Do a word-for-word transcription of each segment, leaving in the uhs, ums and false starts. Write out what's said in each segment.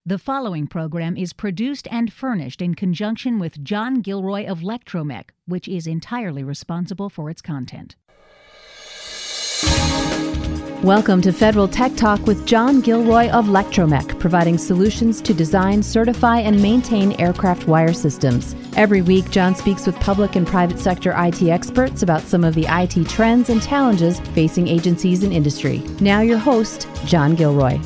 The following program is produced and furnished in conjunction with John Gilroy of Lectromech, which is entirely responsible for its content. Welcome to Federal Tech Talk with John Gilroy of Lectromech, providing solutions to design, certify, and maintain aircraft wire systems. Every week, John speaks with public and private sector I T experts about some of the I T trends and challenges facing agencies and industry. Now your host, John Gilroy.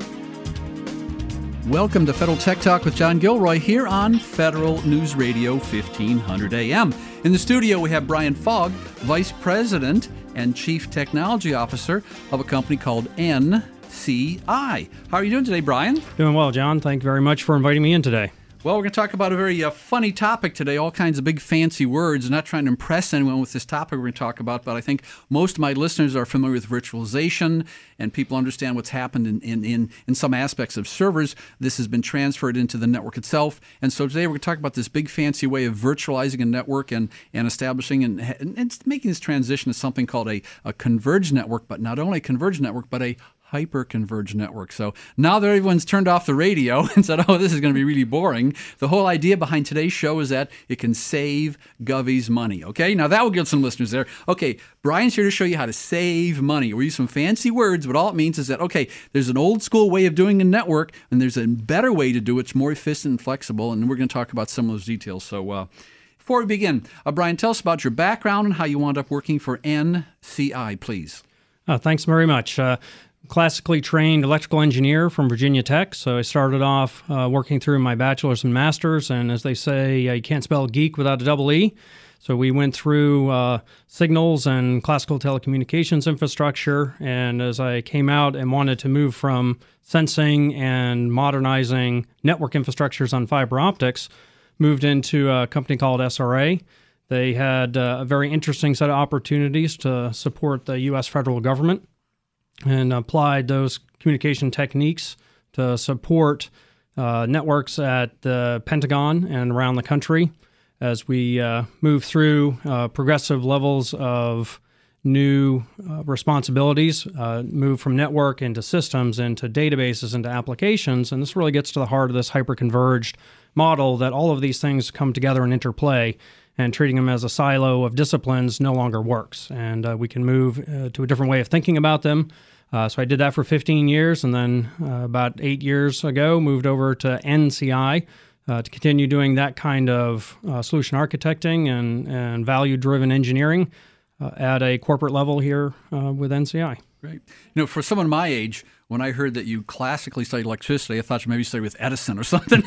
Welcome to Federal Tech Talk with John Gilroy here on Federal News Radio fifteen hundred A M. In the studio, we have Brian Fogg, Vice President and Chief Technology Officer of a company called N C I. How are you doing today, Brian? Doing well, John. Thank you very much for inviting me in today. Well, we're going to talk about a very uh, funny topic today, all kinds of big fancy words. I'm not trying to impress anyone with this topic we're going to talk about, but I think most of my listeners are familiar with virtualization, and people understand what's happened in, in, in, in some aspects of servers. This has been transferred into the network itself. And so today we're going to talk about this big fancy way of virtualizing a network and, and establishing and, and, and making this transition to something called a, a converged network, but not only a converged network, but a hyper-converged network. So now that everyone's turned off the radio and said, oh, this is going to be really boring, the whole idea behind today's show is that it can save Govies money, okay? Now that will get some listeners there. Okay, Brian's here to show you how to save money. We use some fancy words, but all it means is that, okay, there's an old school way of doing a network, and there's a better way to do it. It's more efficient and flexible, and we're going to talk about some of those details. So uh, before we begin, uh, Brian, tell us about your background and how you wound up working for N C I, please. Uh, thanks very much. Uh, Classically trained electrical engineer from Virginia Tech, so I started off uh, working through my bachelor's and master's, and as they say, uh, you can't spell geek without a double E. So we went through uh, signals and classical telecommunications infrastructure, and as I came out and wanted to move from sensing and modernizing network infrastructures on fiber optics, moved into a company called S R A. They had uh, a very interesting set of opportunities to support the U S federal government, and applied those communication techniques to support uh, networks at the Pentagon and around the country as we uh, move through uh, progressive levels of new uh, responsibilities, uh, move from network into systems, into databases, into applications. And this really gets to the heart of this hyper-converged model that all of these things come together and interplay, and treating them as a silo of disciplines no longer works. And uh, we can move uh, to a different way of thinking about them. Uh, so I did that for fifteen years, and then uh, about eight years ago, moved over to N C I uh, to continue doing that kind of uh, solution architecting and, and value-driven engineering uh, at a corporate level here uh, with N C I. Great. You know, for someone my age, when I heard that you classically studied electricity, I thought you maybe studied with Edison or something,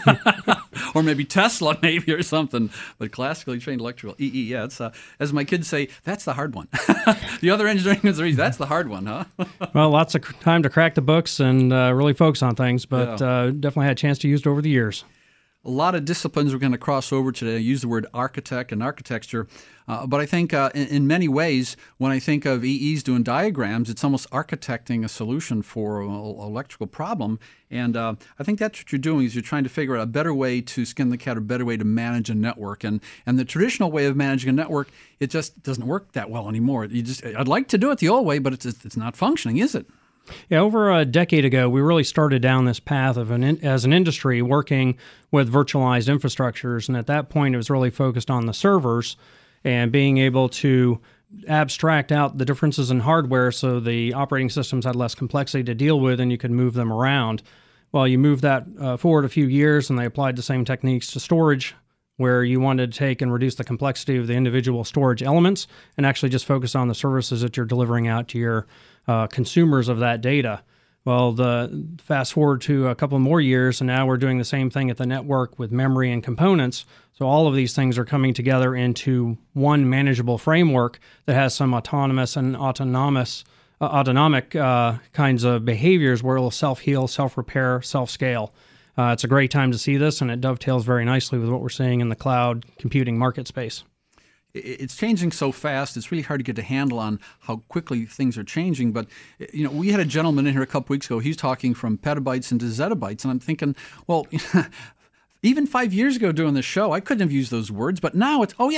or maybe Tesla, maybe, or something. But classically trained electrical, E E, yeah, it's, uh, as my kids say, that's the hard one. The other engineering is the reason, that's the hard one, huh? Well, lots of time to crack the books and uh, really focus on things, but yeah. uh, definitely had a chance to use it over the years. A lot of disciplines we're going to cross over today. I use the word architect and architecture, uh, but I think uh, in, in many ways, when I think of E Es doing diagrams, it's almost architecting a solution for an electrical problem. And uh, I think that's what you're doing, is you're trying to figure out a better way to skin the cat, a better way to manage a network. And and the traditional way of managing a network, it just doesn't work that well anymore. You just I'd like to do it the old way, but it's it's not functioning, is it? Yeah, over a decade ago, we really started down this path of an in, as an industry working with virtualized infrastructures, and at that point, it was really focused on the servers and being able to abstract out the differences in hardware so the operating systems had less complexity to deal with and you could move them around. Well, you move that uh, forward a few years, and they applied the same techniques to storage, where you wanted to take and reduce the complexity of the individual storage elements and actually just focus on the services that you're delivering out to your uh, consumers of that data. Well, the fast forward to a couple more years, and now we're doing the same thing at the network with memory and components. So all of these things are coming together into one manageable framework that has some autonomous and autonomous, uh, autonomic uh, kinds of behaviors where it will self-heal, self-repair, self-scale. Uh, it's a great time to see this, and it dovetails very nicely with what we're seeing in the cloud computing market space. It's changing so fast, it's really hard to get a handle on how quickly things are changing. But, you know, we had a gentleman in here a couple weeks ago. He's talking from petabytes into zettabytes. And I'm thinking, well, even five years ago doing this show, I couldn't have used those words. But now it's, oh, yeah,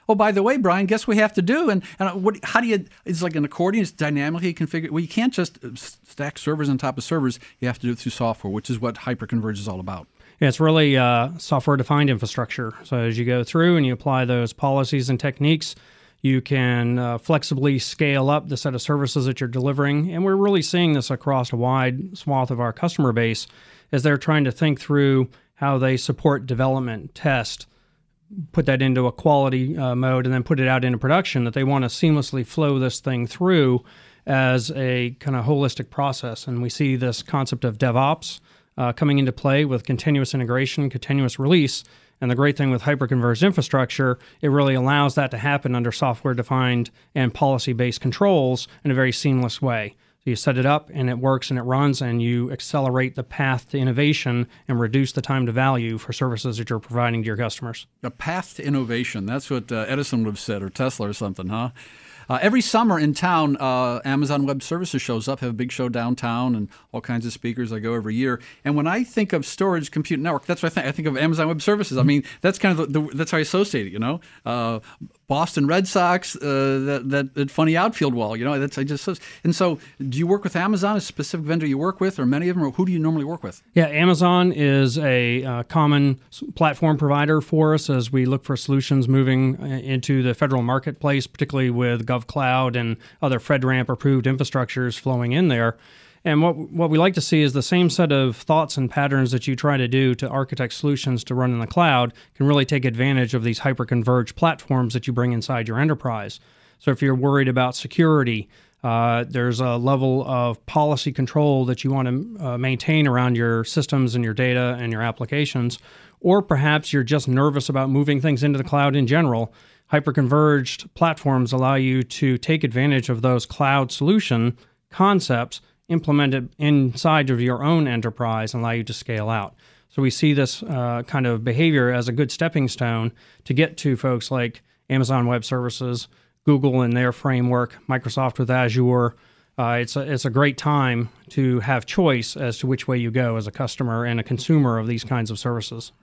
Oh, by the way, Brian, guess what we have to do? And, and what? How do you? It's like an accordion. It's dynamically configured. Well, you can't just stack servers on top of servers. You have to do it through software, which is what hyperconverged is all about. Yeah, it's really uh, software-defined infrastructure. So as you go through and you apply those policies and techniques, you can uh, flexibly scale up the set of services that you're delivering. And we're really seeing this across a wide swath of our customer base as they're trying to think through how they support development, test, put that into a quality uh, mode, and then put it out into production, that they want to seamlessly flow this thing through as a kind of holistic process. And we see this concept of DevOps uh, coming into play with continuous integration, continuous release. And the great thing with hyperconverged infrastructure, it really allows that to happen under software-defined and policy-based controls in a very seamless way. So you set it up and it works and it runs, and you accelerate the path to innovation and reduce the time to value for services that you're providing to your customers. The path to innovation, that's what uh, Edison would have said, or Tesla or something, huh? Uh, every summer in town, uh, Amazon Web Services shows up, have a big show downtown and all kinds of speakers. I go every year. And when I think of storage, compute, network, that's what I think. I think of Amazon Web Services. I mean, that's kind of the, the that's how I associate it, you know. Uh, Boston Red Sox, uh, that, that that funny outfield wall, you know. That's I just and so. Do you work with Amazon, a specific vendor you work with, or many of them, or who do you normally work with? Yeah, Amazon is a uh, common platform provider for us as we look for solutions moving into the federal marketplace, particularly with GovCloud and other FedRAMP approved infrastructures flowing in there. And what what we like to see is the same set of thoughts and patterns that you try to do to architect solutions to run in the cloud can really take advantage of these hyper-converged platforms that you bring inside your enterprise. So if you're worried about security, uh, there's a level of policy control that you want to uh, maintain around your systems and your data and your applications, or perhaps you're just nervous about moving things into the cloud in general. Hyper-converged platforms allow you to take advantage of those cloud solution concepts, implement it inside of your own enterprise, and allow you to scale out. So we see this uh, kind of behavior as a good stepping stone to get to folks like Amazon Web Services, Google and their framework, Microsoft with Azure. Uh, it's, a, it's a great time to have choice as to which way you go as a customer and a consumer of these kinds of services.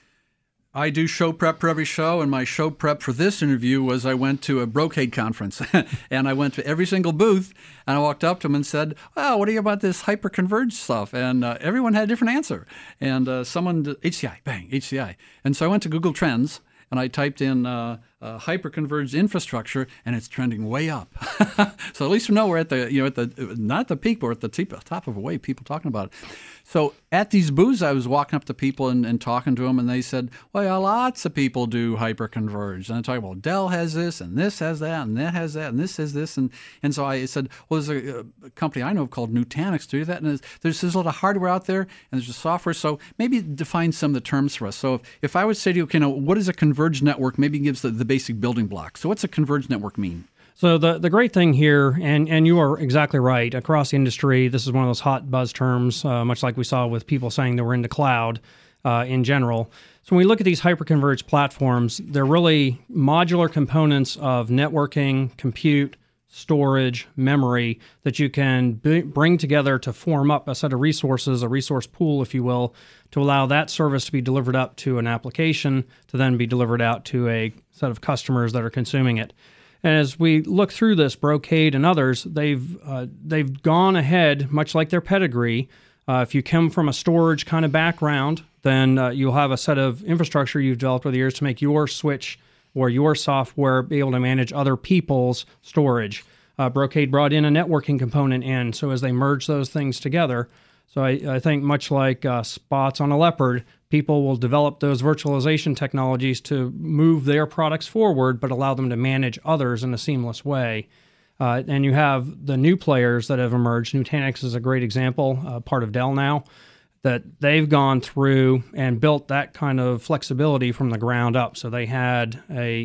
I do show prep for every show, and my show prep for this interview was I went to a Brocade conference, and I went to every single booth, and I walked up to them and said, well, what do you about this hyper-converged stuff? And uh, everyone had a different answer. And uh, someone, H C I, bang, H C I. And so I went to Google Trends, and I typed in uh, uh, hyper-converged infrastructure, and it's trending way up. So at least we know we're at the, you know, at the not at the peak, but at the top of a wave, people talking about it. So at these booths, I was walking up to people and, and talking to them, and they said, well, yeah, lots of people do hyper-converged. And I talk about, Dell has this, and this has that, and that has that, and this has this. And, and so I said, well, there's a, a company I know called Nutanix to do that. And there's, there's, there's a lot of hardware out there, and there's a software. So maybe define some of the terms for us. So if, if I would say to you, okay, now, what is a converged network? Maybe gives the, the basic building blocks. So what's a converged network mean? So the, the great thing here, and, and you are exactly right, across the industry, this is one of those hot buzz terms, uh, much like we saw with people saying that we're into cloud uh, in general. So when we look at these hyperconverged platforms, they're really modular components of networking, compute, storage, memory that you can b- bring together to form up a set of resources, a resource pool, if you will, to allow that service to be delivered up to an application to then be delivered out to a set of customers that are consuming it. And as we look through this, Brocade and others, they've uh, they've gone ahead, much like their pedigree. Uh, if you come from a storage kind of background, then uh, you'll have a set of infrastructure you've developed over the years to make your switch or your software be able to manage other people's storage. Uh, Brocade brought in a networking component in, so as they merge those things together, so I, I think much like uh, spots on a leopard, people will develop those virtualization technologies to move their products forward, but allow them to manage others in a seamless way. Uh, and you have the new players that have emerged. Nutanix is a great example, uh, part of Dell now, that they've gone through and built that kind of flexibility from the ground up. So they had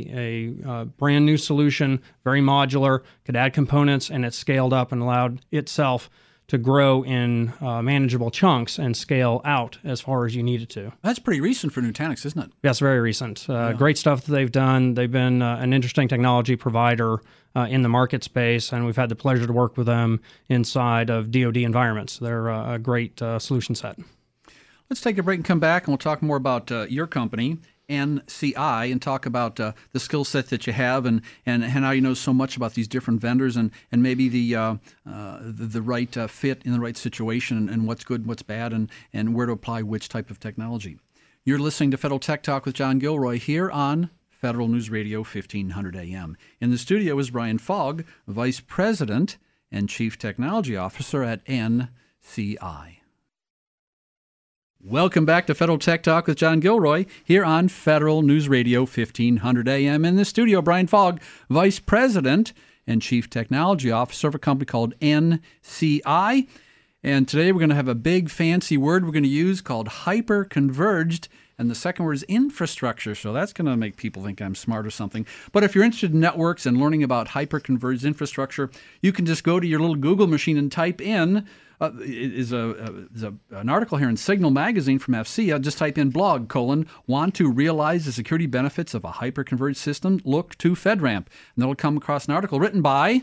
a, a, a brand new solution, very modular, could add components, and it scaled up and allowed itself to grow in uh, manageable chunks and scale out as far as you need it to. That's pretty recent for Nutanix, isn't it? Yes, very recent. Uh, yeah. Great stuff that they've done. They've been uh, an interesting technology provider uh, in the market space, and we've had the pleasure to work with them inside of D O D environments. They're uh, a great uh, solution set. Let's take a break and come back, and we'll talk more about uh, your company N C I and talk about uh, the skill set that you have and, and, and how you know so much about these different vendors and, and maybe the uh, uh, the, the right uh, fit in the right situation and, and what's good, what's bad, and, and where to apply which type of technology. You're listening to Federal Tech Talk with John Gilroy here on Federal News Radio fifteen hundred A M. In the studio is Brian Fogg, Vice President and Chief Technology Officer at N C I. Welcome back to Federal Tech Talk with John Gilroy here on Federal News Radio fifteen hundred A M. In the studio, Brian Fogg, Vice President and Chief Technology Officer of a company called N C I. And today we're going to have a big fancy word we're going to use called hyper-converged. And the second word is infrastructure. So that's going to make people think I'm smart or something. But if you're interested in networks and learning about hyper-converged infrastructure, you can just go to your little Google machine and type in Uh, is a, is a an article here in Signal Magazine from F C. Uh, just type in blog colon want to realize the security benefits of a hyper-converged system. Look to FedRAMP, and that'll come across an article written by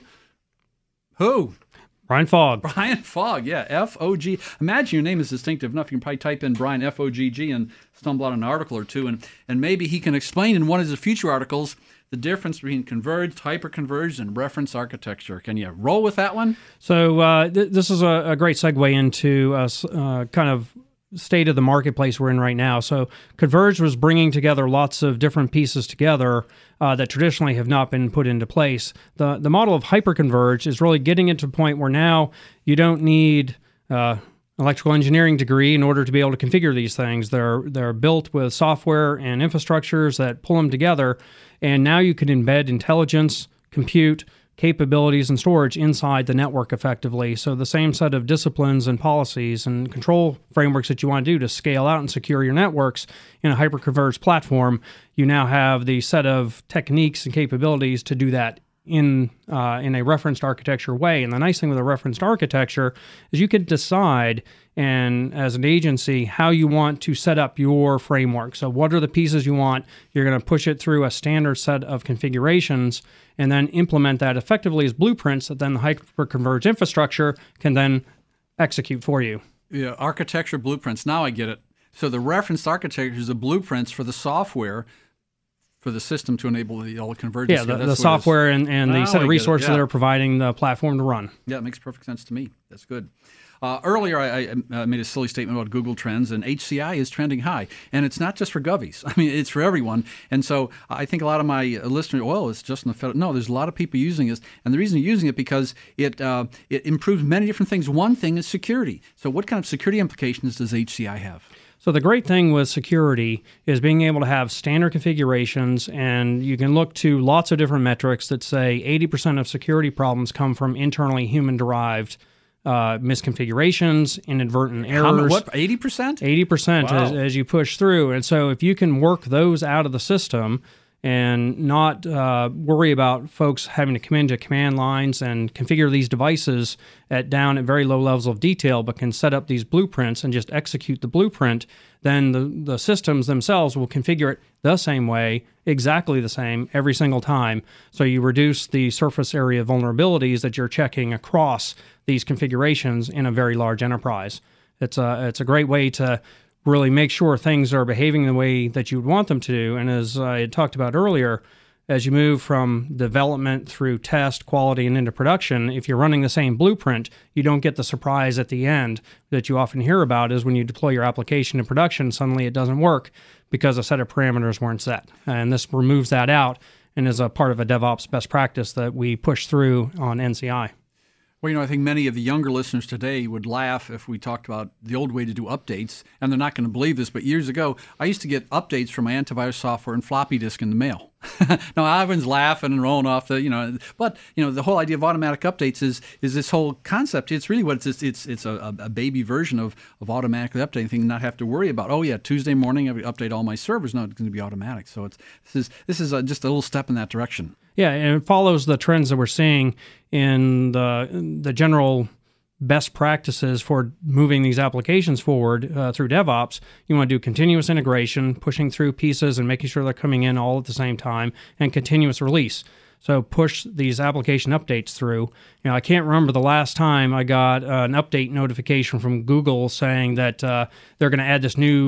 who? Brian Fogg. Brian Fogg, yeah, F O G. Imagine your name is distinctive enough. You can probably type in Brian F O G G and stumble on an article or two, and and maybe he can explain in one of his future articles the difference between converged, hyper-converged, and reference architecture. Can you roll with that one? So uh, th- this is a, a great segue into uh, uh, kind of state of the marketplace we're in right now. So converged was bringing together lots of different pieces together uh, that traditionally have not been put into place. The the model of hyper-converged is really getting it to a point where now you don't need uh, electrical engineering degree in order to be able to configure these things. They're they're built with software and infrastructures that pull them together, and now you can embed intelligence, compute, capabilities, and storage inside the network effectively. So the same set of disciplines and policies and control frameworks that you want to do to scale out and secure your networks in a hyper-converged platform, you now have the set of techniques and capabilities to do that in uh, in a referenced architecture way. And the nice thing with a referenced architecture is you can decide, and as an agency, how you want to set up your framework. So what are the pieces you want? You're going to push it through a standard set of configurations and then implement that effectively as blueprints that then the hyper-converged infrastructure can then execute for you. Yeah, architecture blueprints. Now I get it. So the referenced architecture is the blueprints for the software for the system to enable the all convergence. Yeah, the, the software and, and the now set of resources yeah. that are providing the platform to run. Yeah, it makes perfect sense to me. That's good. Uh, earlier, I, I uh, made a silly statement about Google Trends, and H C I is trending high. And it's not just for Govies. I mean, it's for everyone. And so I think a lot of my listeners, well, it's just in the federal. No, there's a lot of people using this. And the reason they're using it because it uh, it improves many different things. One thing is security. So what kind of security implications does H C I have? So the great thing with security is being able to have standard configurations, and you can look to lots of different metrics that say eighty percent of security problems come from internally human-derived uh, misconfigurations, inadvertent errors. How much, what, eighty percent? eighty percent Wow. as, as you push through. And so if you can work those out of the system and not uh, worry about folks having to come into command lines and configure these devices at down at very low levels of detail, but can set up these blueprints and just execute the blueprint, then the, the systems themselves will configure it the same way, exactly the same, every single time. So you reduce the surface area vulnerabilities that you're checking across these configurations in a very large enterprise. It's a, it's a great way to really make sure things are behaving the way that you would want them to. And as I had talked about earlier, as you move from development through test, quality, and into production, if you're running the same blueprint, you don't get the surprise at the end that you often hear about is when you deploy your application in production, suddenly it doesn't work because a set of parameters weren't set. And this removes that out and is a part of a DevOps best practice that we push through on N C I. Well, you know, I think many of the younger listeners today would laugh if we talked about the old way to do updates, and they're not going to believe this, but years ago, I used to get updates from my antivirus software and floppy disk in the mail. Now, everyone's laughing and rolling off the, you know, but, you know, the whole idea of automatic updates is is this whole concept. It's really what it's it's it's a, a baby version of, of automatically updating things, not have to worry about, oh, yeah, Tuesday morning, I update all my servers. No, it's going to be automatic. So it's this is, this is a, just a little step in that direction. Yeah, and it follows the trends that we're seeing in the the general best practices for moving these applications forward uh, through DevOps. You want to do continuous integration, pushing through pieces and making sure they're coming in all at the same time, and continuous release. So push these application updates through. You know, I can't remember the last time I got uh, an update notification from Google saying that uh, they're going to add this new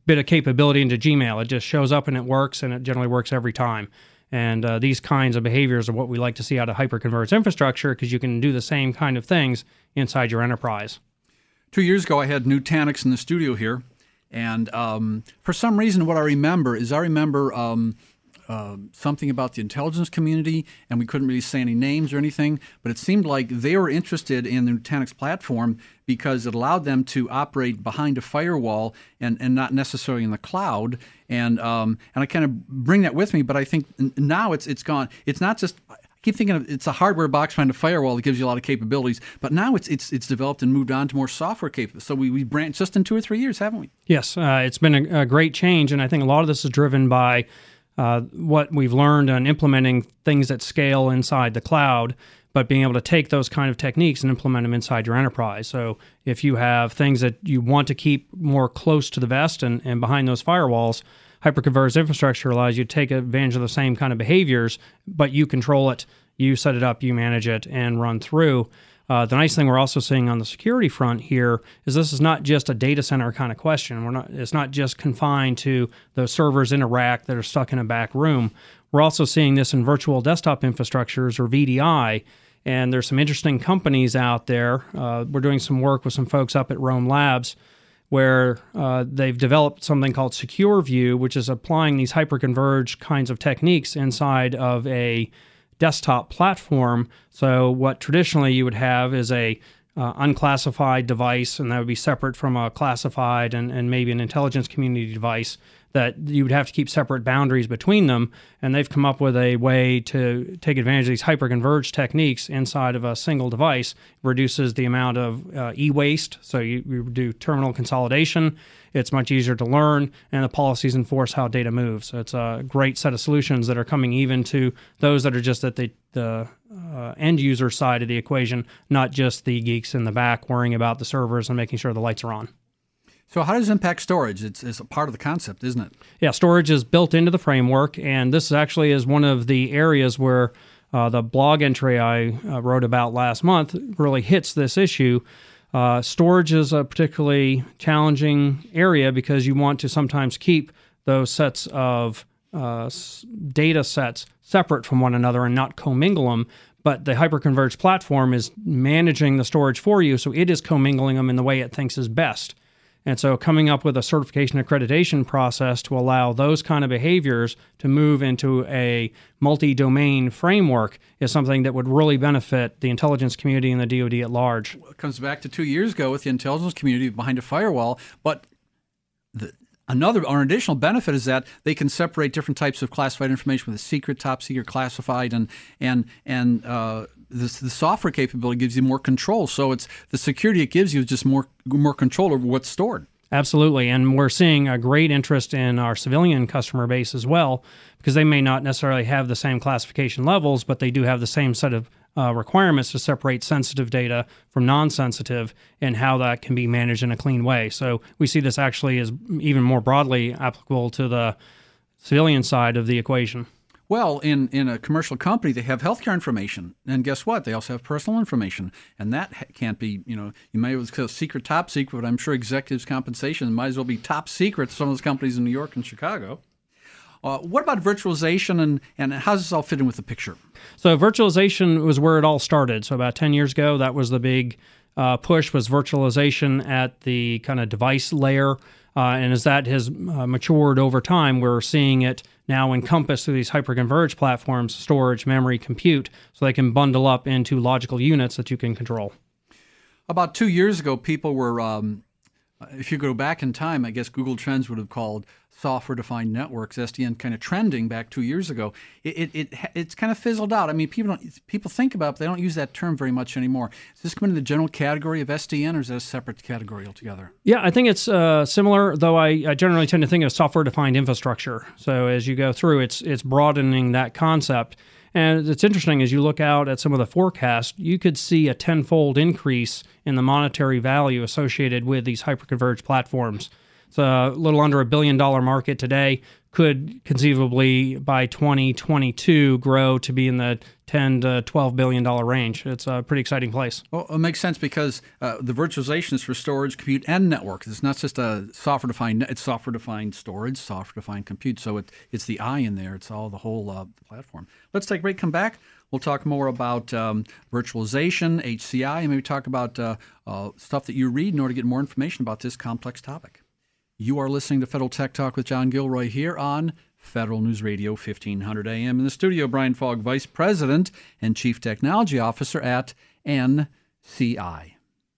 bit of capability into Gmail. It just shows up and it works, and it generally works every time. And uh, these kinds of behaviors are what we like to see out of hyperconverged infrastructure, because you can do the same kind of things inside your enterprise. Two years ago, I had Nutanix in the studio here, and um, for some reason, what I remember is I remember um, uh, something about the intelligence community, and we couldn't really say any names or anything, but it seemed like they were interested in the Nutanix platform because it allowed them to operate behind a firewall and, and not necessarily in the cloud. And um, and I kind of bring that with me, but I think now it's it's gone. It's not just, I keep thinking of it's a hardware box behind a firewall that gives you a lot of capabilities, but now it's it's it's developed and moved on to more software capabilities. So we, we branched just in two or three years, haven't we? Yes, uh, it's been a, a great change, and I think a lot of this is driven by uh, what we've learned on implementing things at scale inside the cloud, but being able to take those kind of techniques and implement them inside your enterprise. So if you have things that you want to keep more close to the vest and, and behind those firewalls, hyperconverged infrastructure allows you to take advantage of the same kind of behaviors, but you control it, you set it up, you manage it, and run through. Uh, the nice thing we're also seeing on the security front here is this is not just a data center kind of question. We're not. It's not just confined to those servers in a rack that are stuck in a back room. We're also seeing this in virtual desktop infrastructures, or V D I, and there's some interesting companies out there. Uh, we're doing some work with some folks up at Roam Labs where uh, they've developed something called SecureView, which is applying these hyperconverged kinds of techniques inside of a desktop platform. So what traditionally you would have is a uh, unclassified device, and that would be separate from a classified and, and maybe an intelligence community device, that you would have to keep separate boundaries between them. And they've come up with a way to take advantage of these hyperconverged techniques inside of a single device. Reduces the amount of uh, e-waste, so you, you do terminal consolidation. It's much easier to learn, and the policies enforce how data moves. So it's a great set of solutions that are coming even to those that are just at the, the uh, end user side of the equation, not just the geeks in the back worrying about the servers and making sure the lights are on. So how does it impact storage? It's, it's a part of the concept, isn't it? Yeah, storage is built into the framework, and this actually is one of the areas where uh, the blog entry I uh, wrote about last month really hits this issue. Uh, storage is a particularly challenging area because you want to sometimes keep those sets of uh, data sets separate from one another and not commingle them. But the hyperconverged platform is managing the storage for you, so it is commingling them in the way it thinks is best. And so coming up with a certification accreditation process to allow those kind of behaviors to move into a multi-domain framework is something that would really benefit the intelligence community and the D O D at large. Well, it comes back to two years ago with the intelligence community behind a firewall, but the, another or an additional benefit is that they can separate different types of classified information with a secret, top secret, classified, and and and uh, This, the software capability gives you more control. So it's the security it gives you is just more more control over what's stored. Absolutely. And we're seeing a great interest in our civilian customer base as well, because they may not necessarily have the same classification levels, but they do have the same set of uh, requirements to separate sensitive data from non-sensitive and how that can be managed in a clean way. So we see this actually as even more broadly applicable to the civilian side of the equation. Well, in, in a commercial company, they have healthcare information. And guess what? They also have personal information. And that ha- can't be, you know, you may have called secret, top secret, but I'm sure executives' compensation might as well be top secret to some of those companies in New York and Chicago. Uh, what about virtualization, and, and how does this all fit in with the picture? So virtualization was where it all started. So about ten years ago, that was the big uh, push, was virtualization at the kind of device layer. Uh, and as that has uh, matured over time, we're seeing it now encompass through these hyperconverged platforms, storage, memory, compute, so they can bundle up into logical units that you can control. About two years ago, people were, um, if you go back in time, I guess Google Trends would have called software-defined networks, S D N, kind of trending back two years ago. It, it, it It's kind of fizzled out. I mean, people don't, people think about it, but they don't use that term very much anymore. Does this come into the general category of S D N, or is that a separate category altogether? Yeah, I think it's uh, similar, though I, I generally tend to think of software-defined infrastructure. So as you go through, it's it's broadening that concept. And it's interesting, as you look out at some of the forecasts, you could see a tenfold increase in the monetary value associated with these hyperconverged platforms. It's a little under a billion dollar market today, could conceivably by twenty twenty-two grow to be in the ten to twelve billion dollar range. It's a pretty exciting place. Well, it makes sense because uh, the virtualization is for storage, compute, and network. It's not just a software-defined. It's software-defined storage, software-defined compute. So it, it's the I in there. It's all the whole uh, platform. Let's take a break. Come back. We'll talk more about um, virtualization, H C I, and maybe talk about uh, uh, stuff that you read in order to get more information about this complex topic. You are listening to Federal Tech Talk with John Gilroy here on Federal News Radio fifteen hundred A M. In the studio, Brian Fogg, Vice President and Chief Technology Officer at N C I.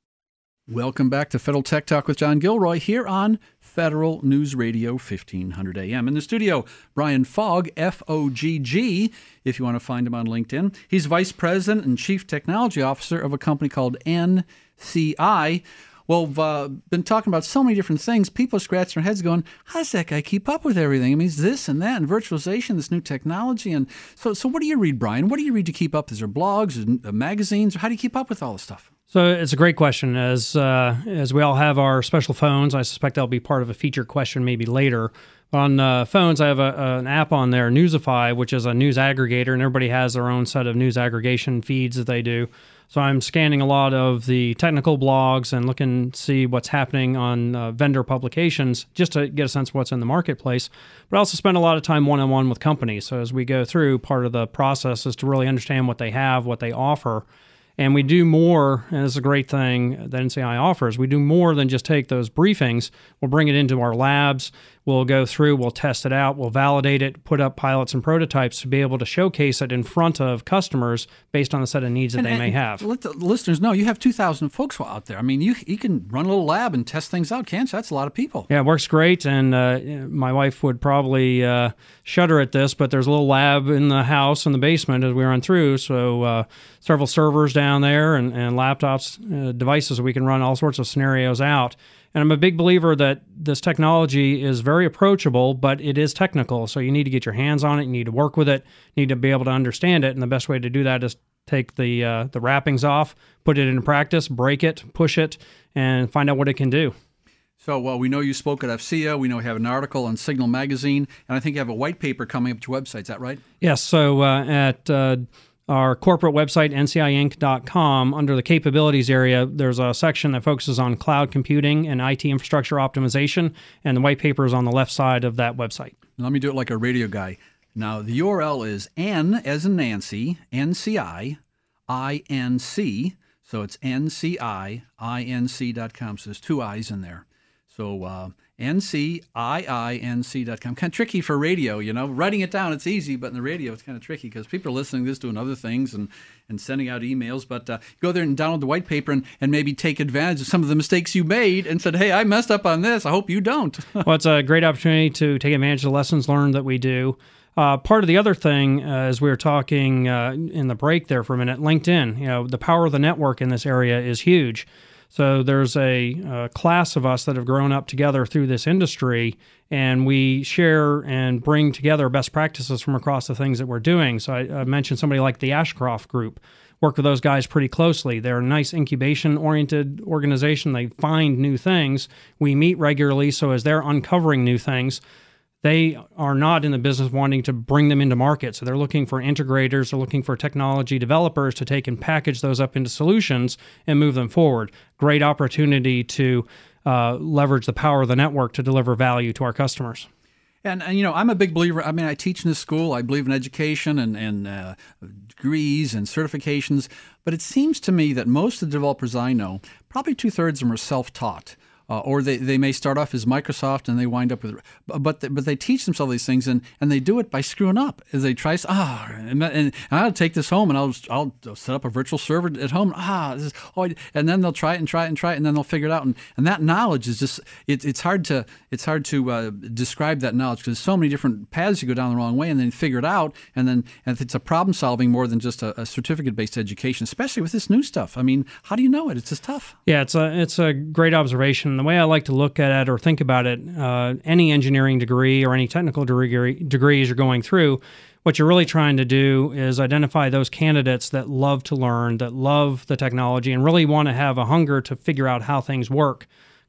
Welcome back to Federal Tech Talk with John Gilroy here on Federal News Radio fifteen hundred A M. In the studio, Brian Fogg, F O G G, if you want to find him on LinkedIn. He's Vice President and Chief Technology Officer of a company called N C I. Well, we've uh, been talking about so many different things. People are scratching their heads going, how does that guy keep up with everything? I mean, it's this and that and virtualization, this new technology. And so so what do you read, Brian? What do you read to keep up? Is there blogs, is there magazines? How do you keep up with all this stuff? So it's a great question. As uh, as we all have our special phones, I suspect that'll be part of a feature question maybe later. On uh, phones, I have a, an app on there, Newsify, which is a news aggregator, and everybody has their own set of news aggregation feeds that they do. So I'm scanning a lot of the technical blogs and looking to see what's happening on uh, vendor publications just to get a sense of what's in the marketplace. But I also spend a lot of time one-on-one with companies. So as we go through, part of the process is to really understand what they have, what they offer. And we do more, and this is a great thing that N C I offers, we do more than just take those briefings. We'll bring it into our labs, we'll go through, we'll test it out, we'll validate it, put up pilots and prototypes to be able to showcase it in front of customers based on the set of needs that and, they and may have. Let the listeners know, you have two thousand folks out there. I mean, you you can run a little lab and test things out, can't you? That's a lot of people. Yeah, it works great, and uh, my wife would probably uh, shudder at this, but there's a little lab in the house in the basement as we run through, so uh, several servers down there and, and laptops, uh, devices, so we can run all sorts of scenarios out. And I'm a big believer that this technology is very approachable, but it is technical. So you need to get your hands on it. You need to work with it. You need to be able to understand it. And the best way to do that is take the uh, the wrappings off, put it into practice, break it, push it, and find out what it can do. So well, we know you spoke at F C A. We know you have an article on Signal Magazine. And I think you have a white paper coming up to your website. Is that right? Yes. So uh, at... Uh, Our corporate website, N C I Inc dot com, under the capabilities area, there's a section that focuses on cloud computing and I T infrastructure optimization, and the white paper is on the left side of that website. Let me do it like a radio guy. Now, the U R L is N as in Nancy, N C I, I N C, so it's N C I I N C dot com, so there's two I's in there. So uh, N C I I N C dot com. Kind of tricky for radio, you know. Writing it down, it's easy, but in the radio, it's kind of tricky because people are listening to this, doing other things and, and sending out emails. But uh, go there and download the white paper and, and maybe take advantage of some of the mistakes you made and said, hey, I messed up on this. I hope you don't. Well, it's a great opportunity to take advantage of the lessons learned that we do. Uh, part of the other thing, uh, as we were talking uh, in the break there for a minute, LinkedIn, you know, the power of the network in this area is huge. So there's a uh, class of us that have grown up together through this industry, and we share and bring together best practices from across the things that we're doing. So I, I mentioned somebody like the Ashcroft Group. Work with those guys pretty closely. They're a nice incubation-oriented organization. They find new things. We meet regularly, so as they're uncovering new things, they are not in the business wanting to bring them into market. So they're looking for integrators, they're looking for technology developers to take and package those up into solutions and move them forward. Great opportunity to uh, leverage the power of the network to deliver value to our customers. And, and, you know, I'm a big believer. I mean, I teach in this school. I believe in education and, and uh, degrees and certifications. But it seems to me that most of the developers I know, probably two-thirds of them are self-taught. Uh, or they, they may start off as Microsoft and they wind up with, but they, but they teach themselves these things and, and they do it by screwing up. As they try, ah, and, and, and I'll take this home and I'll I'll set up a virtual server at home. Ah, this is, oh, and then they'll try it and try it and try it and then they'll figure it out. And, and that knowledge is just it, it's hard to it's hard to uh, describe that knowledge because there's so many different paths you go down the wrong way and then figure it out. And then and it's a problem solving more than just a, a certificate based education, especially with this new stuff. I mean, how do you know it? It's just tough. Yeah, it's a it's a great observation. The way I like to look at it or think about it, uh, any engineering degree or any technical degree, degrees you're going through, what you're really trying to do is identify those candidates that love to learn, that love the technology, and really want to have a hunger to figure out how things work.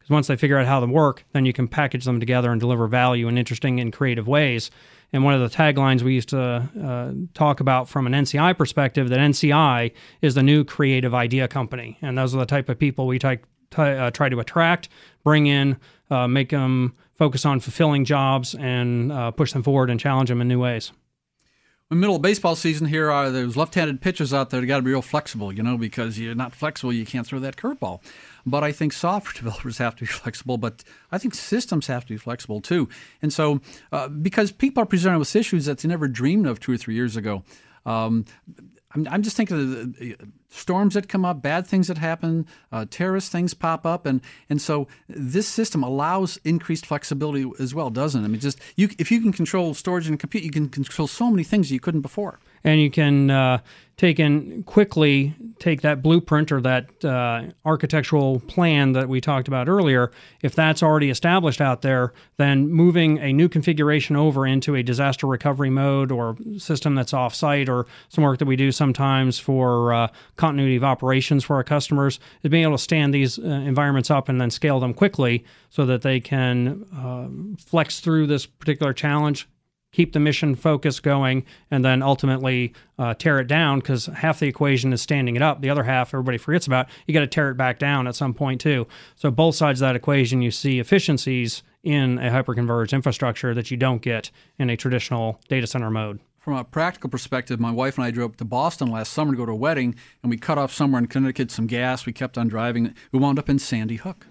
Because once they figure out how they work, then you can package them together and deliver value in interesting and creative ways. And one of the taglines we used to uh, talk about from an N C I perspective, that N C I is the new creative idea company. And those are the type of people we t- t- uh, try to attract, bring in, uh, make them focus on fulfilling jobs, and uh, push them forward and challenge them in new ways. In the middle of baseball season here, uh, there's left-handed pitchers out there that got to be real flexible, you know, because you're not flexible, you can't throw that curveball. But I think software developers have to be flexible, but I think systems have to be flexible too. And so, uh, because people are presented with issues that they never dreamed of two or three years ago. Um, I'm, I'm just thinking of the storms that come up, bad things that happen, uh, terrorist things pop up, and and so this system allows increased flexibility as well, doesn't it? I mean, just you, if you can control storage and compute, you can control so many things you couldn't before. And you can uh, take in quickly take that blueprint or that uh, architectural plan that we talked about earlier. If that's already established out there, then moving a new configuration over into a disaster recovery mode or system that's off-site, or some work that we do sometimes for uh, continuity of operations for our customers, is being able to stand these uh, environments up and then scale them quickly so that they can uh, flex through this particular challenge, keep the mission focus going, and then ultimately uh, tear it down, because half the equation is standing it up. The other half everybody forgets about. You got to tear it back down at some point too. So both sides of that equation, you see efficiencies in a hyperconverged infrastructure that you don't get in a traditional data center mode. From a practical perspective, my wife and I drove up to Boston last summer to go to a wedding, and we cut off somewhere in Connecticut some gas. We kept on driving. We wound up in Sandy Hook.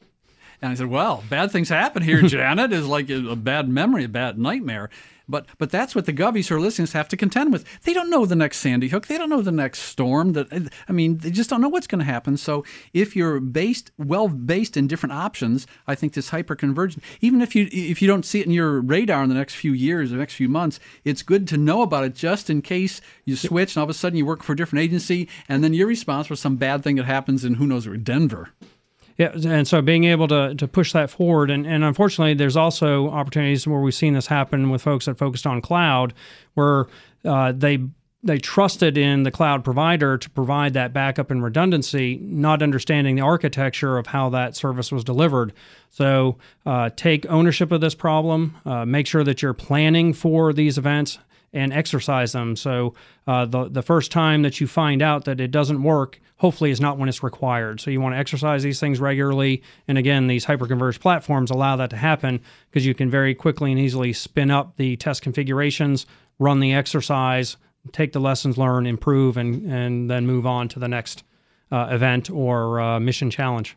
And I said, well, bad things happen here, Janet. It's like a, a bad memory, a bad nightmare. But but that's what the govies who are listening have to contend with. They don't know the next Sandy Hook. They don't know the next storm. That I mean, they just don't know what's going to happen. So if you're based, well based in different options, I think this hyperconvergence, even if you if you don't see it in your radar in the next few years, the next few months, it's good to know about it just in case you switch and all of a sudden you work for a different agency, and then you're responsible for some bad thing that happens in who knows where, Denver. Yeah, and so being able to to push that forward, and, and unfortunately, there's also opportunities where we've seen this happen with folks that focused on cloud, where uh, they they trusted in the cloud provider to provide that backup and redundancy, not understanding the architecture of how that service was delivered. So uh, take ownership of this problem, uh, make sure that you're planning for these events, and exercise them. So uh, the the first time that you find out that it doesn't work, hopefully is not when it's required. So you want to exercise these things regularly. And again, these hyperconverged platforms allow that to happen, because you can very quickly and easily spin up the test configurations, run the exercise, take the lessons learned, improve, and, and then move on to the next uh, event or uh, mission challenge.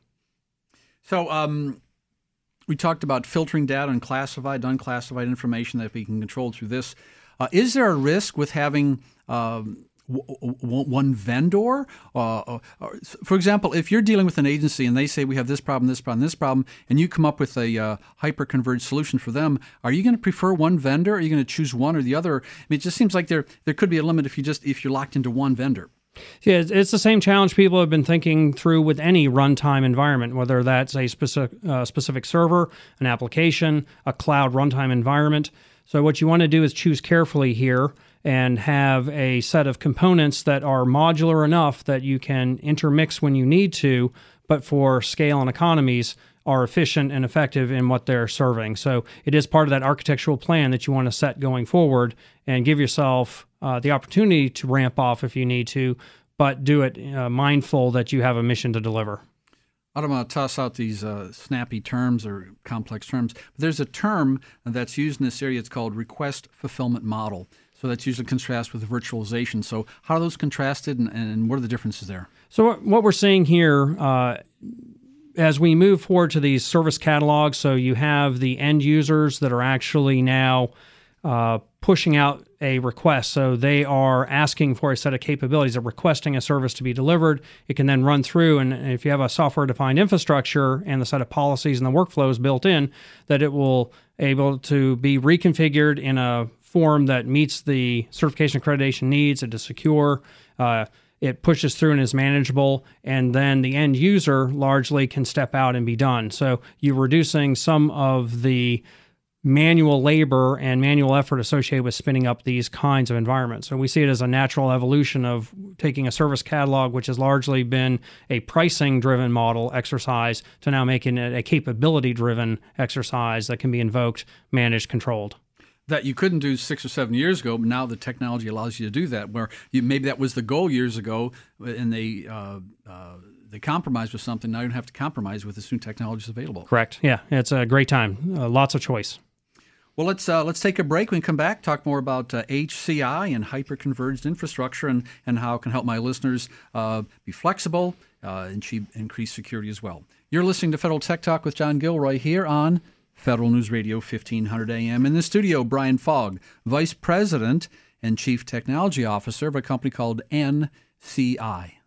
So um, we talked about filtering data and classified, unclassified information that we can control through this. Uh, is there a risk with having um, w- w- one vendor? Uh, uh, for example, if you're dealing with an agency and they say we have this problem, this problem, this problem, and you come up with a uh, hyper-converged solution for them, are you going to prefer one vendor? Are you going to choose one or the other? I mean, it just seems like there there could be a limit if you just if you're locked into one vendor. Yeah, it's the same challenge people have been thinking through with any runtime environment, whether that's a specific uh, specific server, an application, a cloud runtime environment. So what you want to do is choose carefully here and have a set of components that are modular enough that you can intermix when you need to, but for scale and economies are efficient and effective in what they're serving. So it is part of that architectural plan that you want to set going forward, and give yourself uh, the opportunity to ramp off if you need to, but do it uh, mindful that you have a mission to deliver. I don't want to toss out these uh, snappy terms or complex terms, but there's a term that's used in this area. It's called request fulfillment model. So that's usually contrasted with virtualization. So how are those contrasted, and, and what are the differences there? So what we're seeing here, uh, as we move forward to these service catalogs, so you have the end users that are actually now uh, pushing out a request. So they are asking for a set of capabilities. They're requesting a service to be delivered. It can then run through, and if you have a software-defined infrastructure and the set of policies and the workflows built in, that it will able to be reconfigured in a form that meets the certification accreditation needs. It is secure. Uh, it pushes through and is manageable, and then the end user largely can step out and be done. So you're reducing some of the manual labor and manual effort associated with spinning up these kinds of environments. So we see it as a natural evolution of taking a service catalog, which has largely been a pricing-driven model exercise, to now making it a capability-driven exercise that can be invoked, managed, controlled. That you couldn't do six or seven years ago, but now the technology allows you to do that, where you, maybe that was the goal years ago, and they uh, uh, they compromised with something. Now you don't have to compromise with this new technology available. Correct. Yeah, it's a great time. Uh, lots of choice. Well, let's uh, let's take a break. When we come back, talk more about uh, H C I and hyper-converged infrastructure, and, and how it can help my listeners uh, be flexible uh, and achieve increased security as well. You're listening to Federal Tech Talk with John Gilroy here on Federal News Radio fifteen hundred A M. In the studio, Brian Fogg, Vice President and Chief Technology Officer of a company called N C I.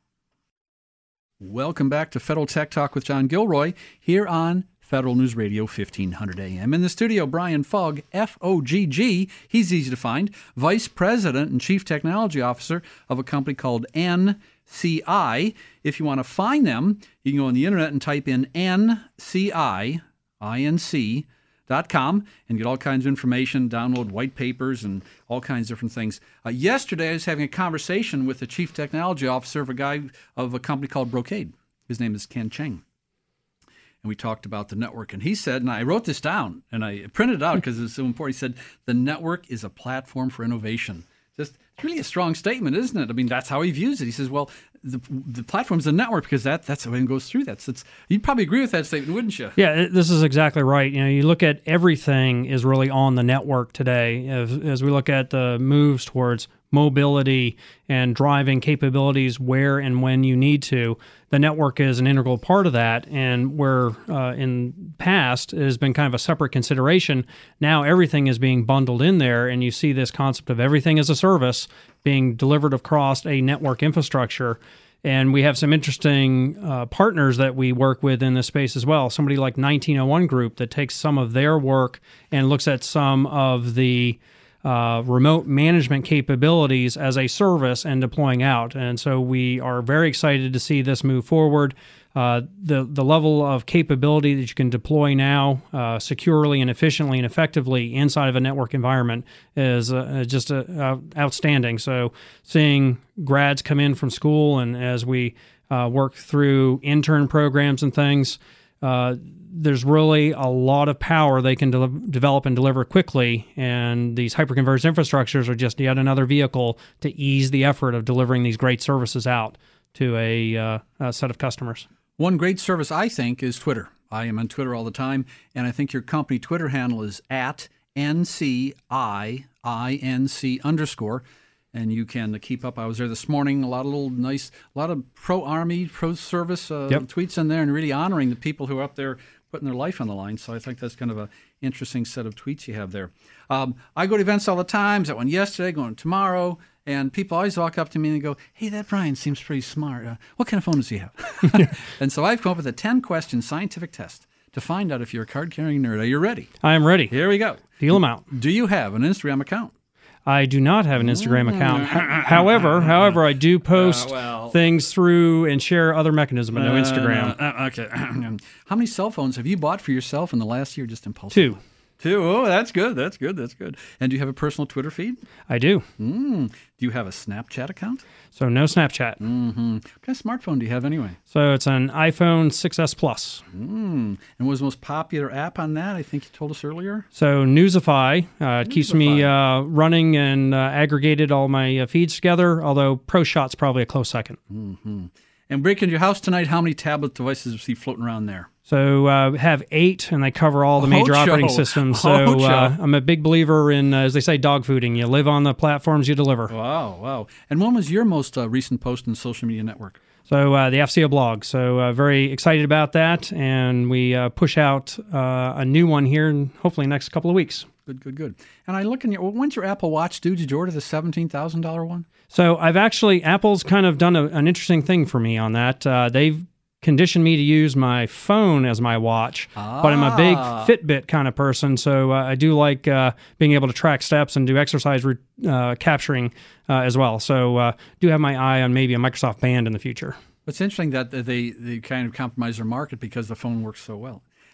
Welcome back to Federal Tech Talk with John Gilroy here on Federal News Radio fifteen hundred A M. In the studio, Brian Fogg, F O G G, he's easy to find, Vice President and Chief Technology Officer of a company called N C I. If you want to find them, you can go on the internet and type in N C I, I N C dot com, and get all kinds of information, download white papers and all kinds of different things. Uh, yesterday, I was having a conversation with the Chief Technology Officer of a guy of a company called Brocade. His name is Ken Cheng. And we talked about the network. And he said, and I wrote this down, and I printed it out because it's so important. He said, the network is a platform for innovation. Just, it's really a strong statement, isn't it? I mean, that's how he views it. He says, well, the the platform's a network because that that's how it goes through that. So it's, you'd probably agree with that statement, wouldn't you? Yeah, this is exactly right. You know, you look at everything is really on the network today. As, as we look at the moves towards mobility and driving capabilities where and when you need to, the network is an integral part of that. And where uh, in past it has been kind of a separate consideration, now everything is being bundled in there, and you see this concept of everything as a service being delivered across a network infrastructure. And we have some interesting uh, partners that we work with in this space as well. Somebody like nineteen oh one Group that takes some of their work and looks at some of the uh, remote management capabilities as a service and deploying out. And so we are very excited to see this move forward. Uh, the the level of capability that you can deploy now uh, securely and efficiently and effectively inside of a network environment is uh, just uh, uh, outstanding. So seeing grads come in from school, and as we uh, work through intern programs and things, uh, there's really a lot of power they can de- develop and deliver quickly, and these hyperconverged infrastructures are just yet another vehicle to ease the effort of delivering these great services out to a, uh, a set of customers. One great service, I think, is Twitter. I am on Twitter all the time, and I think your company Twitter handle is at N C I I N C underscore, and you can keep up. I was there this morning, a lot of little nice, a lot of pro-Army, pro-service uh, Yep. tweets in there, and really honoring the people who are up there putting their life on the line. So I think that's kind of an interesting set of tweets you have there. Um, I go to events all the time. I was at one yesterday, going tomorrow. And people always walk up to me and go, hey, that Brian seems pretty smart. Uh, what kind of phone does he have? And so I've come up with a ten-question scientific test to find out if you're a card-carrying nerd. Are you ready? I am ready. Here we go. Deal them out. Do you have an Instagram account? I do not have an Instagram account. however, however, I do post Uh, well. things through and share other mechanisms, but no Uh, Instagram. no, uh, okay. How many cell phones have you bought for yourself in the last year, just impulsively? Two. Two. Oh, that's good. That's good. That's good. And do you have a personal Twitter feed? I do. Mm. Do you have a Snapchat account? So no Snapchat. Mm-hmm. What kind of smartphone do you have anyway? So it's an iPhone six S Plus. Mm. And what was the most popular app on that? I think you told us earlier. So Newsify uh, keeps me uh, running and uh, aggregated all my uh, feeds together, although ProShot's probably a close second. Mm-hmm. And break into your house tonight, how many tablet devices do you see floating around there? So uh, have eight, and they cover all the major Ocho. operating systems. So Ocho. uh, I'm a big believer in, uh, as they say, dog fooding. You live on the platforms you deliver. Wow, wow. And when was your most uh, recent post in the social media network? So uh, the F C O blog. So uh, very excited about that, and we uh, push out uh, a new one here, in hopefully next couple of weeks. Good, good, good. And I look in your, when's your Apple Watch due? Did you order the seventeen thousand dollars one? So I've actually, Apple's kind of done a, an interesting thing for me on that. Uh, they've conditioned me to use my phone as my watch, ah. but I'm a big Fitbit kind of person, so uh, I do like uh, being able to track steps and do exercise re- uh, capturing uh, as well. So uh, do have my eye on maybe a Microsoft Band in the future. It's interesting that they, they kind of compromise their market because the phone works so well.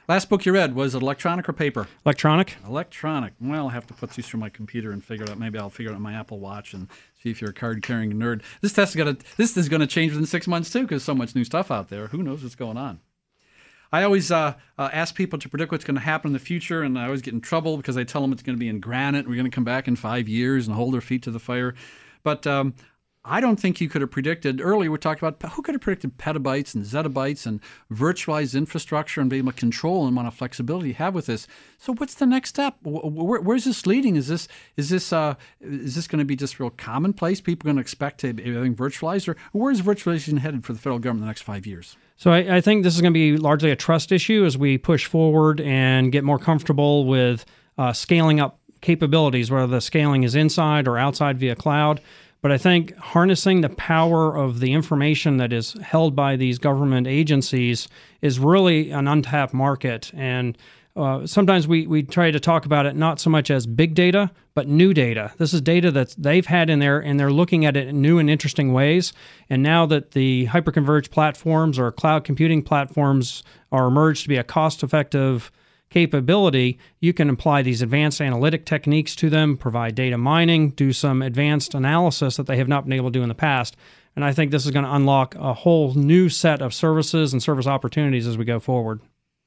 Last book you read, was it electronic or paper? Electronic. Electronic. Well, I'll have to put these through my computer and figure it out. Maybe I'll figure it out on my Apple Watch and see if you're a card-carrying nerd. This test is gonna this is gonna change within six months too, because so much new stuff out there. Who knows what's going on? I always uh, uh, ask people to predict what's going to happen in the future, and I always get in trouble because I tell them it's going to be in granite. We're going to come back in five years and hold their feet to the fire. But um, I don't think you could have predicted. Earlier we talked about who could have predicted petabytes and zettabytes and virtualized infrastructure and be able to control and amount of flexibility you have with this. So what's the next step? Where, where's this leading? Is this is this uh, is this going to be just real commonplace? People are going to expect to be everything virtualized, or where's virtualization headed for the federal government in the next five years? So I, I think this is going to be largely a trust issue as we push forward and get more comfortable with uh, scaling up capabilities, whether the scaling is inside or outside via cloud. But I think harnessing the power of the information that is held by these government agencies is really an untapped market. And uh, sometimes we, we try to talk about it not so much as big data, but new data. This is data that they've had in there, and they're looking at it in new and interesting ways. And now that the hyperconverged platforms or cloud computing platforms are emerged to be a cost-effective capability, you can apply these advanced analytic techniques to them, provide data mining, do some advanced analysis that they have not been able to do in the past. And I think this is going to unlock a whole new set of services and service opportunities as we go forward.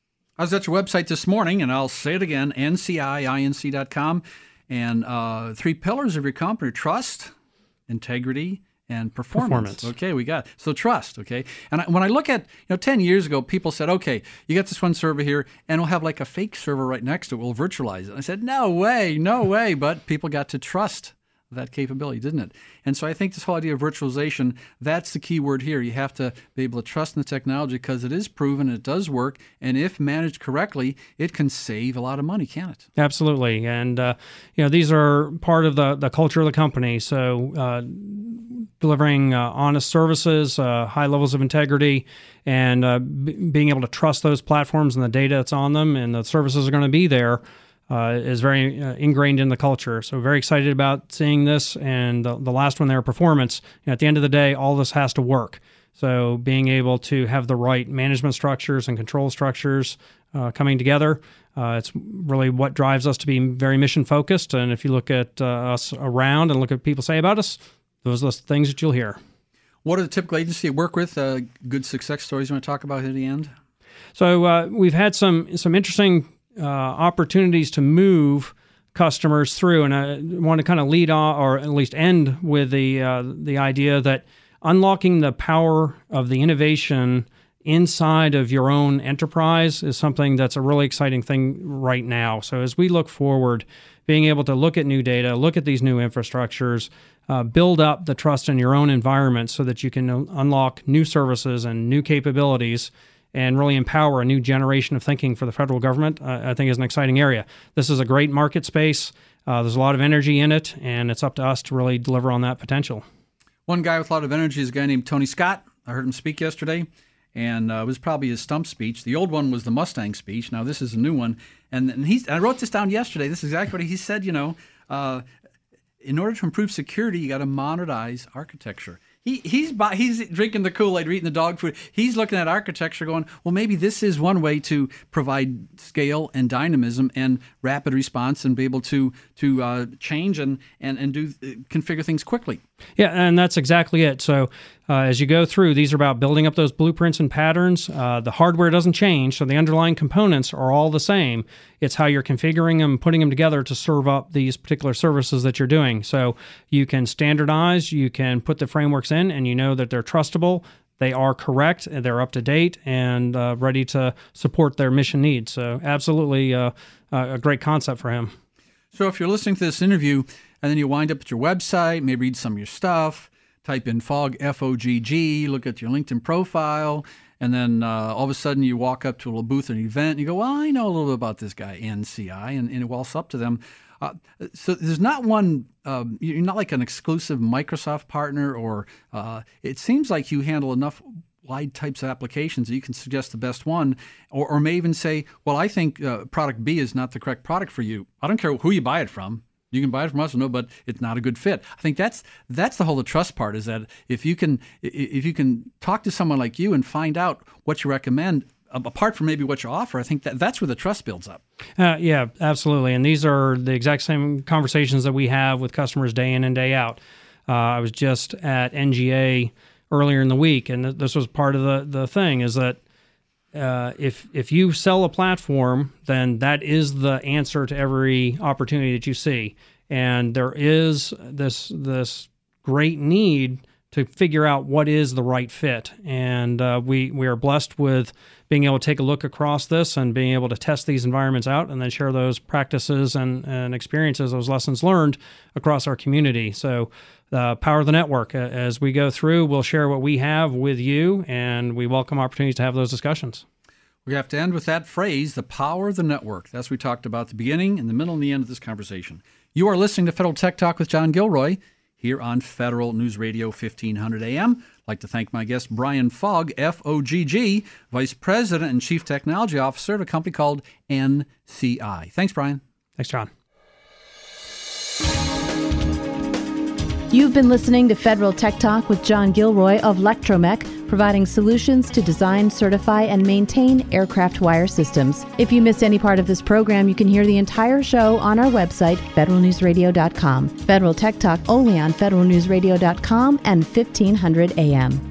I was at your website this morning, and I'll say it again, N C I inc dot com. And uh, three pillars of your company: trust, integrity, and performance. performance. Okay, we got it. So trust, okay? And I, when I look at, you know, ten years ago, people said, okay, you got this one server here, and we'll have like a fake server right next to it. We'll virtualize it. I said, no way, no way. But people got to trust that capability, didn't it? And so I think this whole idea of virtualization, that's the key word here. You have to be able to trust in the technology because it is proven, it does work, and if managed correctly, it can save a lot of money, can it? Absolutely. And, uh, you know, these are part of the, the culture of the company. So uh, delivering uh, honest services, uh, high levels of integrity, and uh, b- being able to trust those platforms and the data that's on them and the services are going to be there Uh, is very uh, ingrained in the culture. So very excited about seeing this. And the, the last one there, performance. You know, at the end of the day, all this has to work. So being able to have the right management structures and control structures uh, coming together, uh, it's really what drives us to be very mission focused. And if you look at uh, us around and look at what people say about us, those are the things that you'll hear. What are the typical agencies you work with? Uh, good success stories you want to talk about at the end? So uh, we've had some some interesting Uh, opportunities to move customers through, and I want to kind of lead on, or at least end with the uh, the idea that unlocking the power of the innovation inside of your own enterprise is something that's a really exciting thing right now. So as we look forward, being able to look at new data, look at these new infrastructures, uh, build up the trust in your own environment so that you can unlock new services and new capabilities and really empower a new generation of thinking for the federal government, uh, I think is an exciting area. This is a great market space. Uh, there's a lot of energy in it, and it's up to us to really deliver on that potential. One guy with a lot of energy is a guy named Tony Scott. I heard him speak yesterday, and uh, it was probably his stump speech. The old one was the Mustang speech. Now this is a new one. And, and he's, I wrote this down yesterday. This is exactly what he said, you know, uh, in order to improve security, you got to modernize architecture. He, he's he's drinking the Kool-Aid, or eating the dog food. He's looking at architecture going, well, maybe this is one way to provide scale and dynamism and rapid response and be able to to uh, change and, and, and do uh, configure things quickly. Yeah, and that's exactly it. So uh, as you go through, these are about building up those blueprints and patterns. Uh, the hardware doesn't change, so the underlying components are all the same. It's how you're configuring them, putting them together to serve up these particular services that you're doing. So you can standardize, you can put the frameworks in, and you know that they're trustable, they are correct, and they're up to date and uh, ready to support their mission needs. So absolutely uh, a great concept for him. So if you're listening to this interview and then you wind up at your website, maybe read some of your stuff, type in Fogg, F O G G, look at your LinkedIn profile, and then uh, all of a sudden you walk up to a little booth at an event and you go, well, I know a little bit about this guy, N C I, and, and it walks up to them. Uh, so there's not one, um, you're not like an exclusive Microsoft partner, or uh, it seems like you handle enough wide types of applications that you can suggest the best one, or, or may even say, well, I think uh, product B is not the correct product for you. I don't care who you buy it from. You can buy it from us or no, but it's not a good fit. I think that's that's the whole the trust part, is that if you can if you can talk to someone like you and find out what you recommend apart from maybe what you offer, I think that that's where the trust builds up. Uh, yeah, absolutely. And these are the exact same conversations that we have with customers day in and day out. Uh, I was just at N G A earlier in the week, and th- this was part of the, the thing is that uh, if if you sell a platform, then that is the answer to every opportunity that you see. And there is this this great need to figure out what is the right fit. And uh, we, we are blessed with being able to take a look across this and being able to test these environments out and then share those practices and, and experiences, those lessons learned across our community. So the power of the network, as we go through, we'll share what we have with you, and we welcome opportunities to have those discussions. We have to end with that phrase, the power of the network. That's what we talked about at the beginning, in the middle, and the end of this conversation. You are listening to Federal Tech Talk with John Gilroy here on Federal News Radio fifteen hundred A M. I'd like to thank my guest, Brian Fogg, F O G G, Vice President and Chief Technology Officer of a company called N C I. Thanks, Brian. Thanks, John. You've been listening to Federal Tech Talk with John Gilroy of Lectromech, providing solutions to design, certify, and maintain aircraft wire systems. If you missed any part of this program, you can hear the entire show on our website, federal news radio dot com. Federal Tech Talk only on federal news radio dot com and fifteen hundred A M.